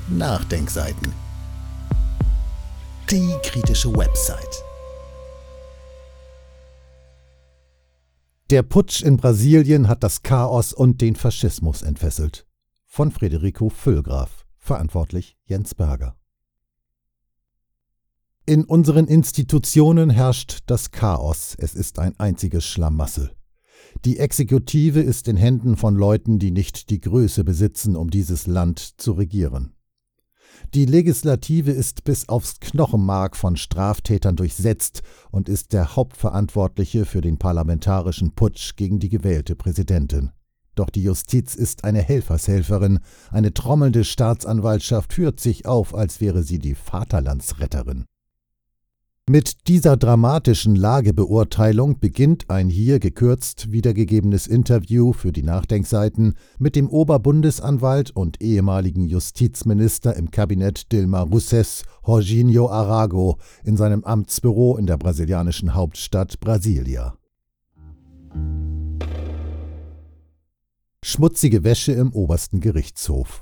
Nachdenkseiten. Die kritische Website. Der Putsch in Brasilien hat das Chaos und den Faschismus entfesselt. Von Federico Füllgraf. Verantwortlich Jens Berger. In unseren Institutionen herrscht das Chaos. Es ist ein einziges Schlamassel. Die Exekutive ist in Händen von Leuten, die nicht die Größe besitzen, um dieses Land zu regieren. Die Legislative ist bis aufs Knochenmark von Straftätern durchsetzt und ist der Hauptverantwortliche für den parlamentarischen Putsch gegen die gewählte Präsidentin. Doch die Justiz ist eine Helfershelferin, eine trommelnde Staatsanwaltschaft führt sich auf, als wäre sie die Vaterlandsretterin. Mit dieser dramatischen Lagebeurteilung beginnt ein hier gekürzt wiedergegebenes Interview für die Nachdenkseiten mit dem Oberbundesanwalt und ehemaligen Justizminister im Kabinett Dilma Rousseffs, Jorginho Arago, in seinem Amtsbüro in der brasilianischen Hauptstadt Brasília. Schmutzige Wäsche im obersten Gerichtshof.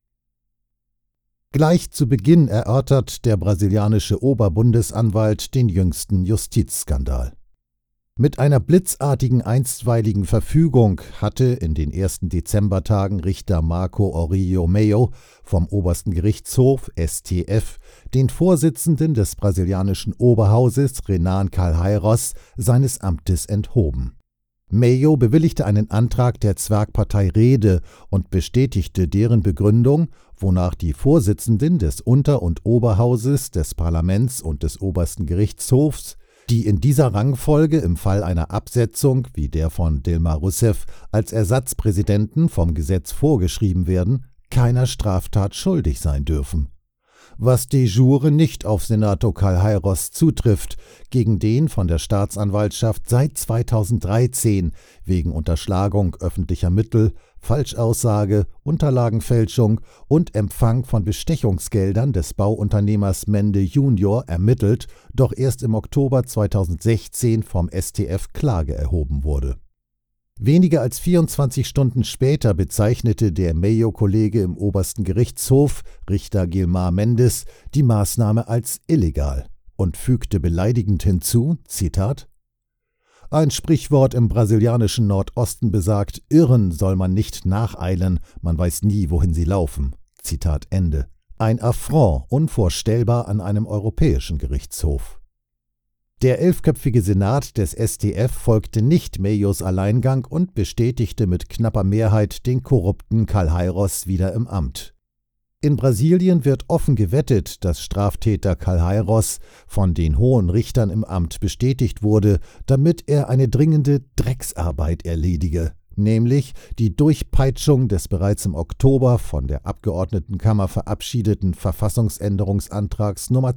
Gleich zu Beginn erörtert der brasilianische Oberbundesanwalt den jüngsten Justizskandal. Mit einer blitzartigen einstweiligen Verfügung hatte in den ersten Dezembertagen Richter Marco Aurélio Melo vom obersten Gerichtshof STF den Vorsitzenden des brasilianischen Oberhauses Renan Calheiros seines Amtes enthoben. Melo bewilligte einen Antrag der Zwergpartei Rede und bestätigte deren Begründung, wonach die Vorsitzenden des Unter- und Oberhauses, des Parlaments und des obersten Gerichtshofs, die in dieser Rangfolge im Fall einer Absetzung wie der von Dilma Rousseff als Ersatzpräsidenten vom Gesetz vorgeschrieben werden, keiner Straftat schuldig sein dürfen. Was de jure nicht auf Senator Calheiros zutrifft, gegen den von der Staatsanwaltschaft seit 2013 wegen Unterschlagung öffentlicher Mittel, Falschaussage, Unterlagenfälschung und Empfang von Bestechungsgeldern des Bauunternehmers Mende Junior ermittelt, doch erst im Oktober 2016 vom STF Klage erhoben wurde. Weniger als 24 Stunden später bezeichnete der Melo-Kollege im obersten Gerichtshof, Richter Gilmar Mendes, die Maßnahme als illegal und fügte beleidigend hinzu, Zitat: »Ein Sprichwort im brasilianischen Nordosten besagt, Irren soll man nicht nacheilen, man weiß nie, wohin sie laufen.« Zitat Ende. Ein Affront, unvorstellbar an einem europäischen Gerichtshof. Der 11-köpfige Senat des STF folgte nicht Melos Alleingang und bestätigte mit knapper Mehrheit den korrupten Calheiros wieder im Amt. In Brasilien wird offen gewettet, dass Straftäter Calheiros von den hohen Richtern im Amt bestätigt wurde, damit er eine dringende Drecksarbeit erledige, nämlich die Durchpeitschung des bereits im Oktober von der Abgeordnetenkammer verabschiedeten Verfassungsänderungsantrags Nummer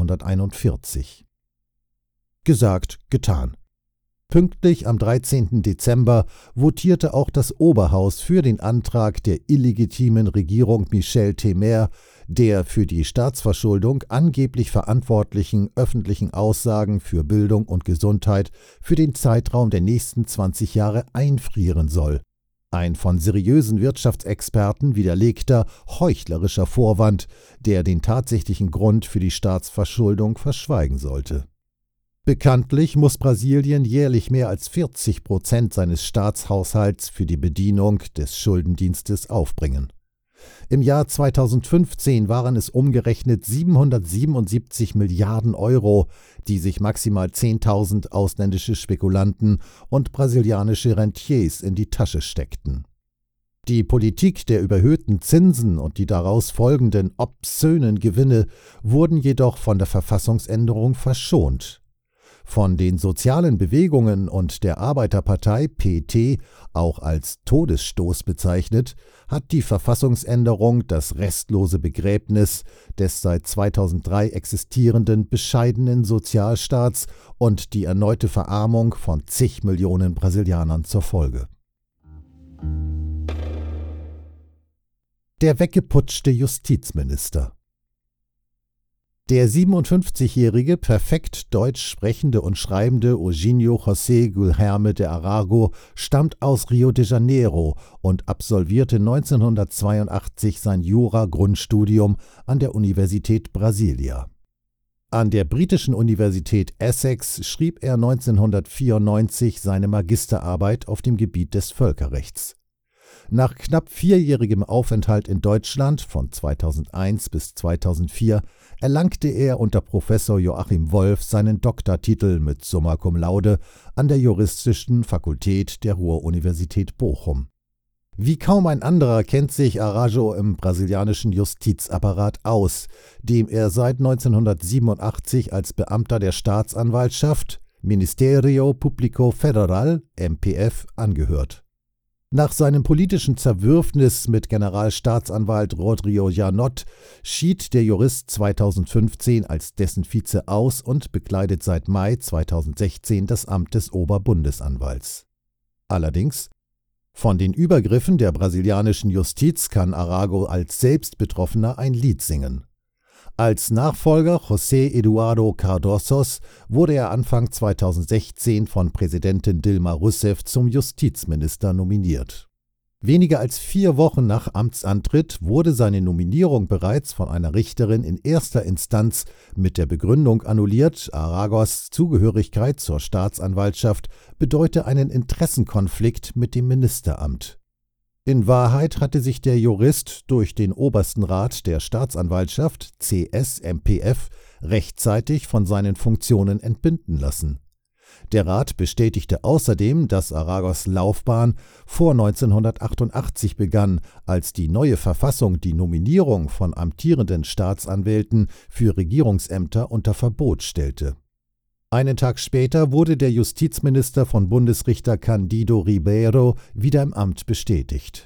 241. Gesagt, getan. Pünktlich am 13. Dezember votierte auch das Oberhaus für den Antrag der illegitimen Regierung Michel Temer, der für die Staatsverschuldung angeblich verantwortlichen öffentlichen Aussagen für Bildung und Gesundheit für den Zeitraum der nächsten 20 Jahre einfrieren soll. Ein von seriösen Wirtschaftsexperten widerlegter, heuchlerischer Vorwand, der den tatsächlichen Grund für die Staatsverschuldung verschweigen sollte. Bekanntlich muss Brasilien jährlich mehr als 40% seines Staatshaushalts für die Bedienung des Schuldendienstes aufbringen. Im Jahr 2015 waren es umgerechnet 777 Milliarden Euro, die sich maximal 10.000 ausländische Spekulanten und brasilianische Rentiers in die Tasche steckten. Die Politik der überhöhten Zinsen und die daraus folgenden obszönen Gewinne wurden jedoch von der Verfassungsänderung verschont. Von den sozialen Bewegungen und der Arbeiterpartei PT, auch als Todesstoß bezeichnet, hat die Verfassungsänderung das restlose Begräbnis des seit 2003 existierenden bescheidenen Sozialstaats und die erneute Verarmung von zig Millionen Brasilianern zur Folge. Der weggeputschte Justizminister. Der 57-jährige, perfekt Deutsch sprechende und schreibende Eugenio José Guilherme de Arago stammt aus Rio de Janeiro und absolvierte 1982 sein Jura-Grundstudium an der Universität Brasilia. An der britischen Universität Essex schrieb er 1994 seine Magisterarbeit auf dem Gebiet des Völkerrechts. Nach knapp 4-jährigem Aufenthalt in Deutschland von 2001 bis 2004 erlangte er unter Professor Joachim Wolf seinen Doktortitel mit Summa Cum Laude an der Juristischen Fakultät der Ruhr-Universität Bochum. Wie kaum ein anderer kennt sich Arajo im brasilianischen Justizapparat aus, dem er seit 1987 als Beamter der Staatsanwaltschaft Ministério Público Federal (MPF) angehört. Nach seinem politischen Zerwürfnis mit Generalstaatsanwalt Rodrigo Janot schied der Jurist 2015 als dessen Vize aus und bekleidet seit Mai 2016 das Amt des Oberbundesanwalts. Allerdings, von den Übergriffen der brasilianischen Justiz kann Arago als Selbstbetroffener ein Lied singen. Als Nachfolger José Eduardo Cardosos wurde er Anfang 2016 von Präsidentin Dilma Rousseff zum Justizminister nominiert. Weniger als 4 Wochen nach Amtsantritt wurde seine Nominierung bereits von einer Richterin in erster Instanz mit der Begründung annulliert, Aragos Zugehörigkeit zur Staatsanwaltschaft bedeute einen Interessenkonflikt mit dem Ministeramt. In Wahrheit hatte sich der Jurist durch den Obersten Rat der Staatsanwaltschaft CS-MPF rechtzeitig von seinen Funktionen entbinden lassen. Der Rat bestätigte außerdem, dass Aragos Laufbahn vor 1988 begann, als die neue Verfassung die Nominierung von amtierenden Staatsanwälten für Regierungsämter unter Verbot stellte. Einen Tag später wurde der Justizminister von Bundesrichter Candido Ribeiro wieder im Amt bestätigt.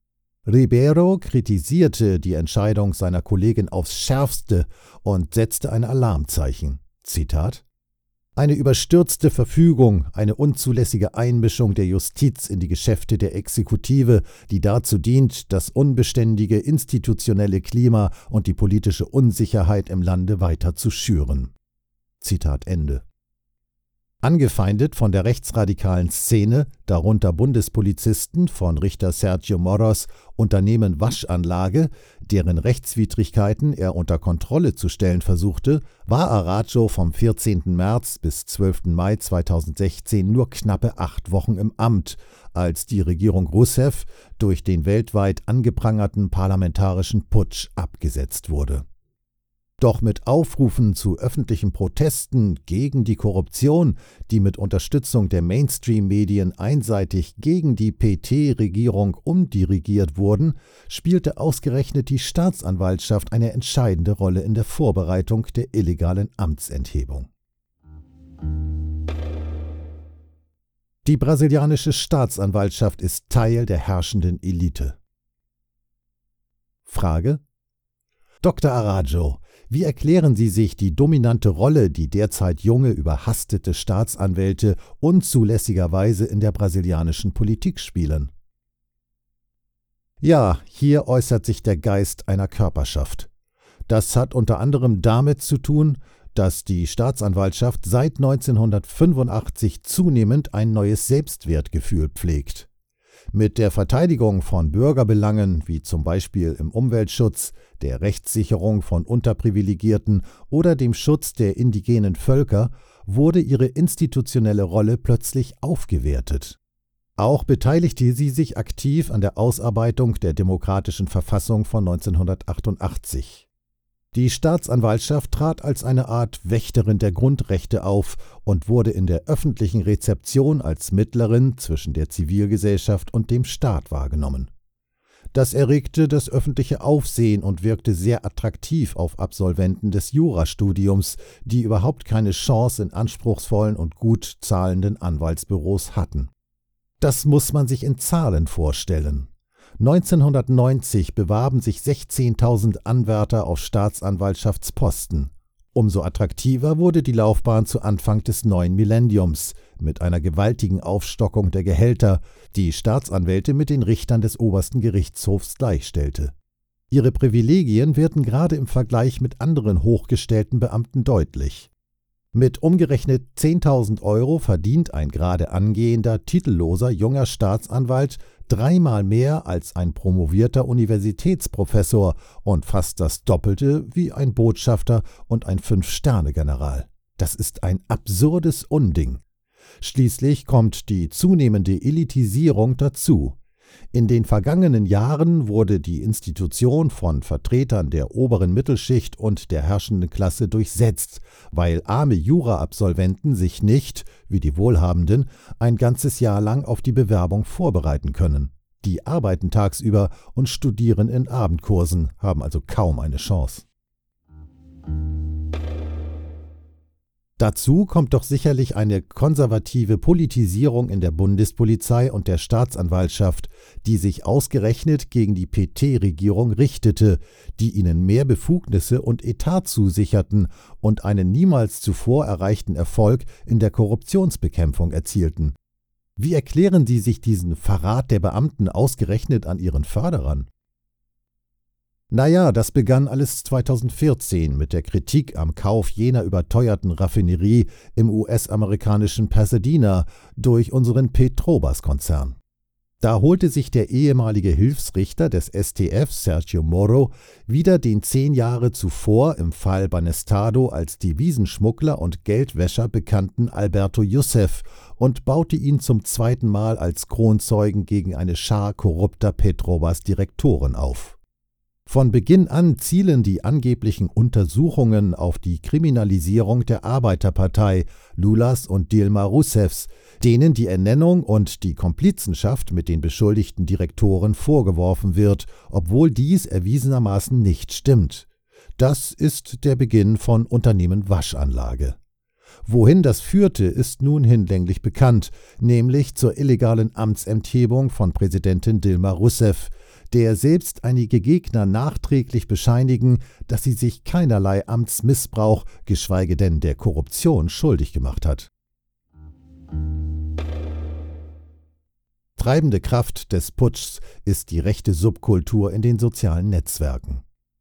Ribeiro kritisierte die Entscheidung seiner Kollegin aufs Schärfste und setzte ein Alarmzeichen. Zitat: Eine überstürzte Verfügung, eine unzulässige Einmischung der Justiz in die Geschäfte der Exekutive, die dazu dient, das unbeständige institutionelle Klima und die politische Unsicherheit im Lande weiter zu schüren. Zitat Ende. Angefeindet von der rechtsradikalen Szene, darunter Bundespolizisten von Richter Sergio Moros Unternehmen Waschanlage, deren Rechtswidrigkeiten er unter Kontrolle zu stellen versuchte, war Arajo vom 14. März bis 12. Mai 2016 nur knappe 8 Wochen im Amt, als die Regierung Rousseff durch den weltweit angeprangerten parlamentarischen Putsch abgesetzt wurde. Doch mit Aufrufen zu öffentlichen Protesten gegen die Korruption, die mit Unterstützung der Mainstream-Medien einseitig gegen die PT-Regierung umdirigiert wurden, spielte ausgerechnet die Staatsanwaltschaft eine entscheidende Rolle in der Vorbereitung der illegalen Amtsenthebung. Die brasilianische Staatsanwaltschaft ist Teil der herrschenden Elite. Frage: Dr. Arajo, wie erklären Sie sich die dominante Rolle, die derzeit junge, überhastete Staatsanwälte unzulässigerweise in der brasilianischen Politik spielen? Ja, hier äußert sich der Geist einer Körperschaft. Das hat unter anderem damit zu tun, dass die Staatsanwaltschaft seit 1985 zunehmend ein neues Selbstwertgefühl pflegt. Mit der Verteidigung von Bürgerbelangen, wie zum Beispiel im Umweltschutz, der Rechtssicherung von Unterprivilegierten oder dem Schutz der indigenen Völker, wurde ihre institutionelle Rolle plötzlich aufgewertet. Auch beteiligte sie sich aktiv an der Ausarbeitung der demokratischen Verfassung von 1988. Die Staatsanwaltschaft trat als eine Art Wächterin der Grundrechte auf und wurde in der öffentlichen Rezeption als Mittlerin zwischen der Zivilgesellschaft und dem Staat wahrgenommen. Das erregte das öffentliche Aufsehen und wirkte sehr attraktiv auf Absolventen des Jurastudiums, die überhaupt keine Chance in anspruchsvollen und gut zahlenden Anwaltsbüros hatten. Das muss man sich in Zahlen vorstellen. 1990 bewarben sich 16.000 Anwärter auf Staatsanwaltschaftsposten. Umso attraktiver wurde die Laufbahn zu Anfang des neuen Millenniums mit einer gewaltigen Aufstockung der Gehälter, die Staatsanwälte mit den Richtern des obersten Gerichtshofs gleichstellte. Ihre Privilegien werden gerade im Vergleich mit anderen hochgestellten Beamten deutlich. Mit umgerechnet 10.000 € verdient ein gerade angehender, titelloser junger Staatsanwalt dreimal mehr als ein promovierter Universitätsprofessor und fast das Doppelte wie ein Botschafter und ein Fünf-Sterne-General. Das ist ein absurdes Unding. Schließlich kommt die zunehmende Elitisierung dazu. In den vergangenen Jahren wurde die Institution von Vertretern der oberen Mittelschicht und der herrschenden Klasse durchsetzt, weil arme Jura-Absolventen sich nicht, wie die Wohlhabenden, ein ganzes Jahr lang auf die Bewerbung vorbereiten können. Die arbeiten tagsüber und studieren in Abendkursen, haben also kaum eine Chance. Dazu kommt doch sicherlich eine konservative Politisierung in der Bundespolizei und der Staatsanwaltschaft, die sich ausgerechnet gegen die PT-Regierung richtete, die ihnen mehr Befugnisse und Etat zusicherten und einen niemals zuvor erreichten Erfolg in der Korruptionsbekämpfung erzielten. Wie erklären Sie sich diesen Verrat der Beamten ausgerechnet an ihren Förderern? Naja, das begann alles 2014 mit der Kritik am Kauf jener überteuerten Raffinerie im US-amerikanischen Pasadena durch unseren Petrobras-Konzern. Da holte sich der ehemalige Hilfsrichter des STF, Sergio Moro, wieder den 10 Jahre zuvor im Fall Banestado als Devisenschmuggler und Geldwäscher bekannten Alberto Yusef und baute ihn zum zweiten Mal als Kronzeugen gegen eine Schar korrupter Petrobras-Direktoren auf. Von Beginn an zielen die angeblichen Untersuchungen auf die Kriminalisierung der Arbeiterpartei, Lulas und Dilma Rousseffs, denen die Ernennung und die Komplizenschaft mit den beschuldigten Direktoren vorgeworfen wird, obwohl dies erwiesenermaßen nicht stimmt. Das ist der Beginn von Unternehmen Waschanlage. Wohin das führte, ist nun hinlänglich bekannt, nämlich zur illegalen Amtsenthebung von Präsidentin Dilma Rousseff, der selbst einige Gegner nachträglich bescheinigen, dass sie sich keinerlei Amtsmissbrauch, geschweige denn der Korruption schuldig gemacht hat. Treibende Kraft des Putschs ist die rechte Subkultur in den sozialen Netzwerken.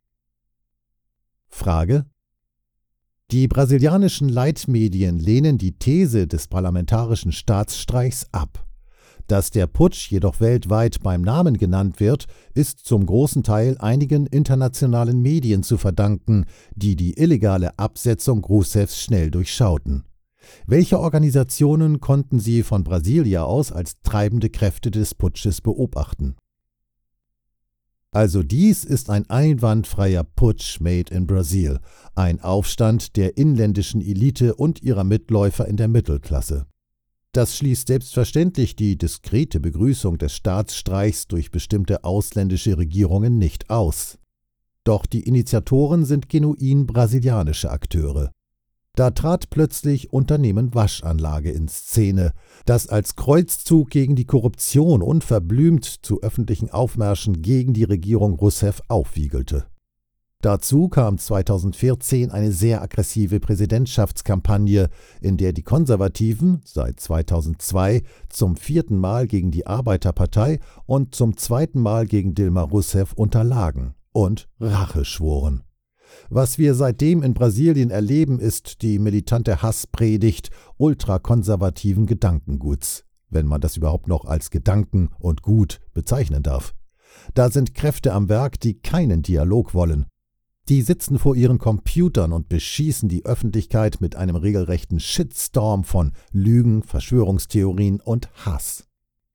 Frage: Die brasilianischen Leitmedien lehnen die These des parlamentarischen Staatsstreichs ab. Dass der Putsch jedoch weltweit beim Namen genannt wird, ist zum großen Teil einigen internationalen Medien zu verdanken, die die illegale Absetzung Rousseffs schnell durchschauten. Welche Organisationen konnten Sie von Brasilia aus als treibende Kräfte des Putsches beobachten? Also dies ist ein einwandfreier Putsch made in Brazil, ein Aufstand der inländischen Elite und ihrer Mitläufer in der Mittelklasse. Das schließt selbstverständlich die diskrete Begrüßung des Staatsstreichs durch bestimmte ausländische Regierungen nicht aus. Doch die Initiatoren sind genuin brasilianische Akteure. Da trat plötzlich Unternehmen Waschanlage in Szene, das als Kreuzzug gegen die Korruption unverblümt zu öffentlichen Aufmärschen gegen die Regierung Rousseff aufwiegelte. Dazu kam 2014 eine sehr aggressive Präsidentschaftskampagne, in der die Konservativen seit 2002 zum 4. Mal gegen die Arbeiterpartei und zum 2. Mal gegen Dilma Rousseff unterlagen und Rache schworen. Was wir seitdem in Brasilien erleben, ist die militante Hasspredigt ultrakonservativen Gedankenguts, wenn man das überhaupt noch als Gedanken und Gut bezeichnen darf. Da sind Kräfte am Werk, die keinen Dialog wollen. Die sitzen vor ihren Computern und beschießen die Öffentlichkeit mit einem regelrechten Shitstorm von Lügen, Verschwörungstheorien und Hass.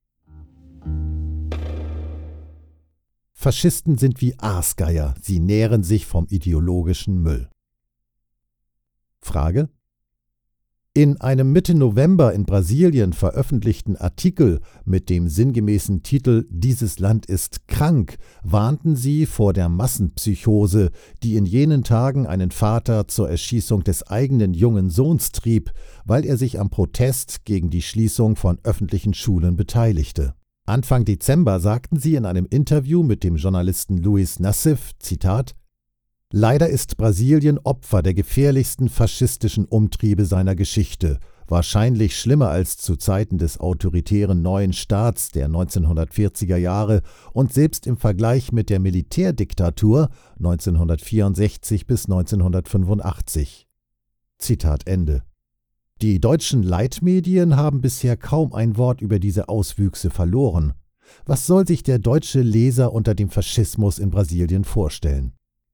Faschisten sind wie Aasgeier, sie nähren sich vom ideologischen Müll. Frage: In einem Mitte November in Brasilien veröffentlichten Artikel mit dem sinngemäßen Titel »Dieses Land ist krank« warnten sie vor der Massenpsychose, die in jenen Tagen einen Vater zur Erschießung des eigenen jungen Sohns trieb, weil er sich am Protest gegen die Schließung von öffentlichen Schulen beteiligte. Anfang Dezember sagten sie in einem Interview mit dem Journalisten Luiz Nassif, Zitat: »Leider ist Brasilien Opfer der gefährlichsten faschistischen Umtriebe seiner Geschichte, Wahrscheinlich schlimmer als zu Zeiten des autoritären neuen Staats der 1940er Jahre und selbst im Vergleich mit der Militärdiktatur 1964 bis 1985. Zitat Ende. Die deutschen Leitmedien haben bisher kaum ein Wort über diese Auswüchse verloren. Was soll sich der deutsche Leser unter dem Faschismus in Brasilien vorstellen?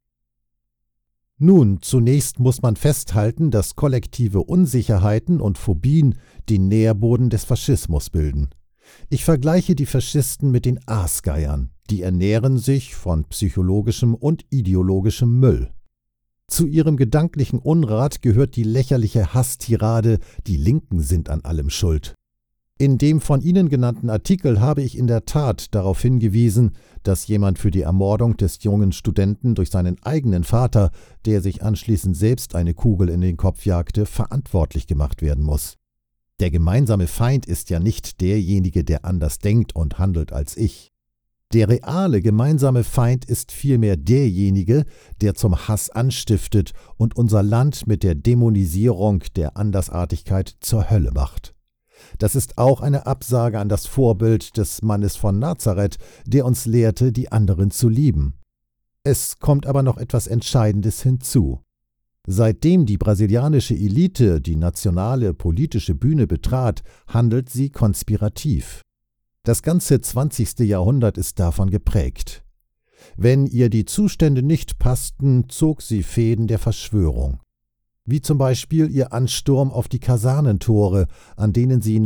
Nun, zunächst muss man festhalten, dass kollektive Unsicherheiten und Phobien den Nährboden des Faschismus bilden. Ich vergleiche die Faschisten mit den Aasgeiern, die ernähren sich von psychologischem und ideologischem Müll. Zu ihrem gedanklichen Unrat gehört die lächerliche Hasstirade, die Linken sind an allem schuld. In dem von Ihnen genannten Artikel habe ich in der Tat darauf hingewiesen, dass jemand für die Ermordung des jungen Studenten durch seinen eigenen Vater, der sich anschließend selbst eine Kugel in den Kopf jagte, verantwortlich gemacht werden muss. Der gemeinsame Feind ist ja nicht derjenige, der anders denkt und handelt als ich. Der reale gemeinsame Feind ist vielmehr derjenige, der zum Hass anstiftet und unser Land mit der Dämonisierung der Andersartigkeit zur Hölle macht. Das ist auch eine Absage an das Vorbild des Mannes von Nazareth, der uns lehrte, die anderen zu lieben. Es kommt aber noch etwas Entscheidendes hinzu. Seitdem die brasilianische Elite die nationale politische Bühne betrat, handelt sie konspirativ. Das ganze 20. Jahrhundert ist davon geprägt. Wenn ihr die Zustände nicht passten, zog sie Fäden der Verschwörung. Wie zum Beispiel ihr Ansturm auf die Kasernentore, an denen sie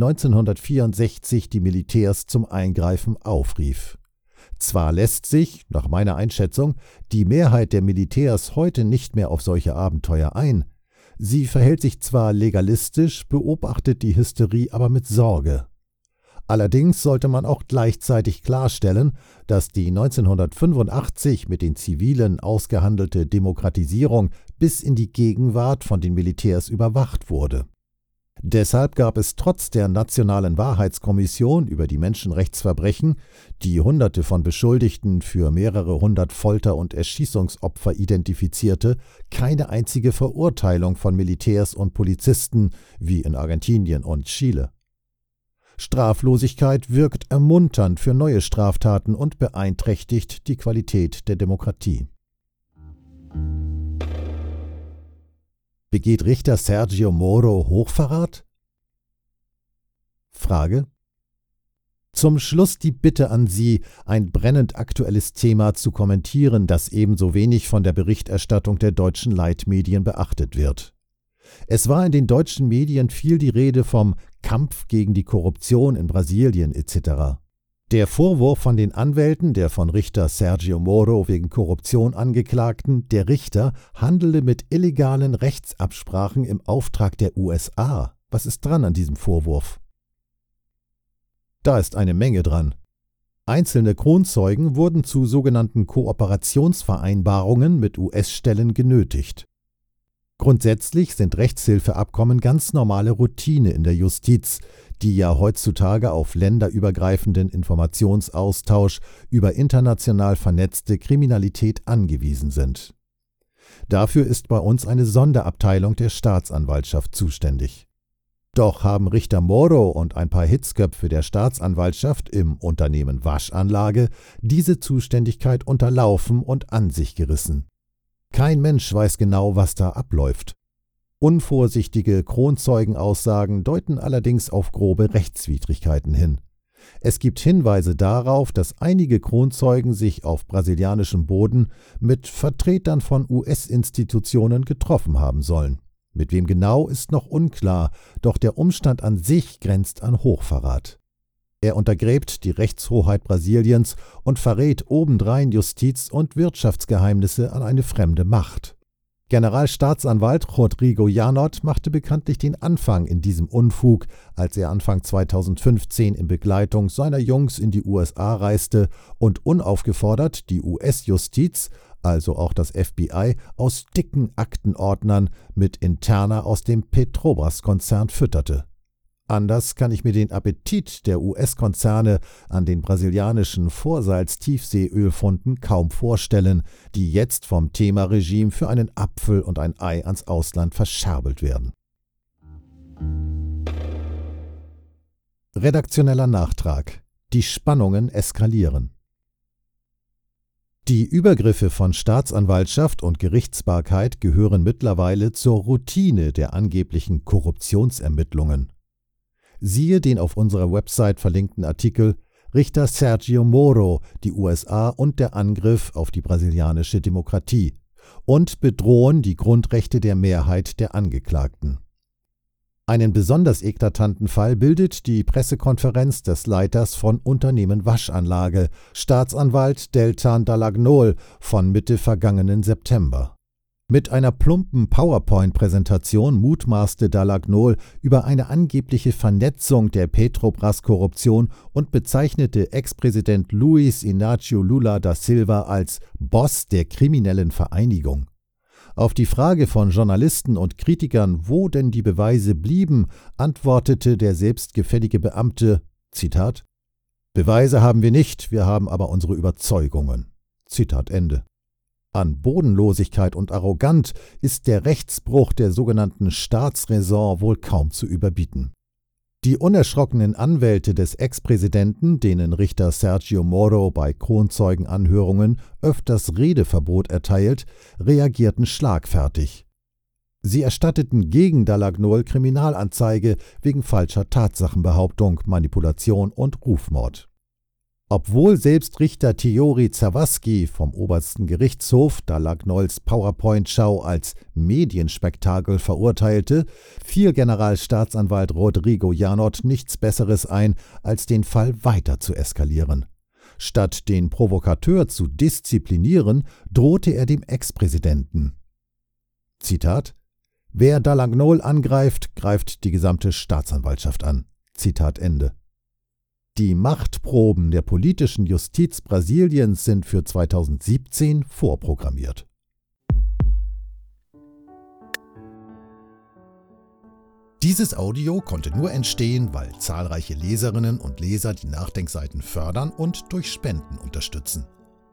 1964 die Militärs zum Eingreifen aufrief. Zwar lässt sich, nach meiner Einschätzung, die Mehrheit der Militärs heute nicht mehr auf solche Abenteuer ein. Sie verhält sich zwar legalistisch, beobachtet die Hysterie aber mit Sorge. Allerdings sollte man auch gleichzeitig klarstellen, dass die 1985 mit den Zivilen ausgehandelte Demokratisierung bis in die Gegenwart von den Militärs überwacht wurde. Deshalb gab es trotz der Nationalen Wahrheitskommission über die Menschenrechtsverbrechen, die Hunderte von Beschuldigten für mehrere hundert Folter- und Erschießungsopfer identifizierte, keine einzige Verurteilung von Militärs und Polizisten wie in Argentinien und Chile. Straflosigkeit wirkt ermunternd für neue Straftaten und beeinträchtigt die Qualität der Demokratie. Begeht Richter Sergio Moro Hochverrat? Frage. Zum Schluss die Bitte an Sie, ein brennend aktuelles Thema zu kommentieren, das ebenso wenig von der Berichterstattung der deutschen Leitmedien beachtet wird. Es war in den deutschen Medien viel die Rede vom Kampf gegen die Korruption in Brasilien etc. Der Vorwurf von den Anwälten der von Richter Sergio Moro wegen Korruption Angeklagten, der Richter handele mit illegalen Rechtsabsprachen im Auftrag der USA. Was ist dran an diesem Vorwurf? Da ist eine Menge dran. Einzelne Kronzeugen wurden zu sogenannten Kooperationsvereinbarungen mit US-Stellen genötigt. Grundsätzlich sind Rechtshilfeabkommen ganz normale Routine in der Justiz, die ja heutzutage auf länderübergreifenden Informationsaustausch über international vernetzte Kriminalität angewiesen sind. Dafür ist bei uns eine Sonderabteilung der Staatsanwaltschaft zuständig. Doch haben Richter Moro und ein paar Hitzköpfe der Staatsanwaltschaft im Unternehmen Waschanlage diese Zuständigkeit unterlaufen und an sich gerissen. Kein Mensch weiß genau, was da abläuft. Unvorsichtige Kronzeugenaussagen deuten allerdings auf grobe Rechtswidrigkeiten hin. Es gibt Hinweise darauf, dass einige Kronzeugen sich auf brasilianischem Boden mit Vertretern von US-Institutionen getroffen haben sollen. Mit wem genau ist noch unklar, doch der Umstand an sich grenzt an Hochverrat. Er untergräbt die Rechtshoheit Brasiliens und verrät obendrein Justiz- und Wirtschaftsgeheimnisse an eine fremde Macht. Generalstaatsanwalt Rodrigo Janot machte bekanntlich den Anfang in diesem Unfug, als er Anfang 2015 in Begleitung seiner Jungs in die USA reiste und unaufgefordert die US-Justiz, also auch das FBI, aus dicken Aktenordnern mit Interna aus dem Petrobras-Konzern fütterte. Anders kann ich mir den Appetit der US-Konzerne an den brasilianischen Vorsalz-Tiefseeölfunden kaum vorstellen, die jetzt vom Temer-Regime für einen Apfel und ein Ei ans Ausland verscherbelt werden. Redaktioneller Nachtrag: Die Spannungen eskalieren. Die Übergriffe von Staatsanwaltschaft und Gerichtsbarkeit gehören mittlerweile zur Routine der angeblichen Korruptionsermittlungen. Siehe den auf unserer Website verlinkten Artikel Richter Sergio Moro, die USA und der Angriff auf die brasilianische Demokratie und bedrohen die Grundrechte der Mehrheit der Angeklagten. Einen besonders eklatanten Fall bildet die Pressekonferenz des Leiters von Unternehmen Waschanlage, Staatsanwalt Deltan Dallagnol, von Mitte vergangenen September. Mit einer plumpen PowerPoint-Präsentation mutmaßte Dallagnol über eine angebliche Vernetzung der Petrobras-Korruption und bezeichnete Ex-Präsident Luiz Inácio Lula da Silva als Boss der kriminellen Vereinigung. Auf die Frage von Journalisten und Kritikern, wo denn die Beweise blieben, antwortete der selbstgefällige Beamte, Zitat, »Beweise haben wir nicht, wir haben aber unsere Überzeugungen.« Zitat Ende. An Bodenlosigkeit und Arroganz ist der Rechtsbruch der sogenannten Staatsräson wohl kaum zu überbieten. Die unerschrockenen Anwälte des Ex-Präsidenten, denen Richter Sergio Moro bei Kronzeugenanhörungen öfters Redeverbot erteilt, reagierten schlagfertig. Sie erstatteten gegen Dallagnol Kriminalanzeige wegen falscher Tatsachenbehauptung, Manipulation und Rufmord. Obwohl selbst Richter Thierry Zawadzki vom obersten Gerichtshof Dallagnols PowerPoint-Schau als Medienspektakel verurteilte, fiel Generalstaatsanwalt Rodrigo Janot nichts Besseres ein, als den Fall weiter zu eskalieren. Statt den Provokateur zu disziplinieren, drohte er dem Ex-Präsidenten. Zitat: »Wer Dallagnol angreift, greift die gesamte Staatsanwaltschaft an.« Zitat Ende. Die Machtproben der politischen Justiz Brasiliens sind für 2017 vorprogrammiert. Dieses Audio konnte nur entstehen, weil zahlreiche Leserinnen und Leser die Nachdenkseiten fördern und durch Spenden unterstützen.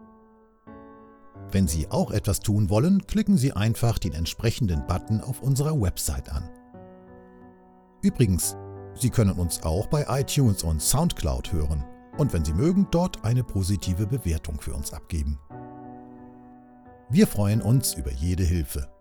Wenn Sie auch etwas tun wollen, klicken Sie einfach den entsprechenden Button auf unserer Website an. Übrigens, Sie können uns auch bei iTunes und Soundcloud hören und wenn Sie mögen, dort eine positive Bewertung für uns abgeben. Wir freuen uns über jede Hilfe.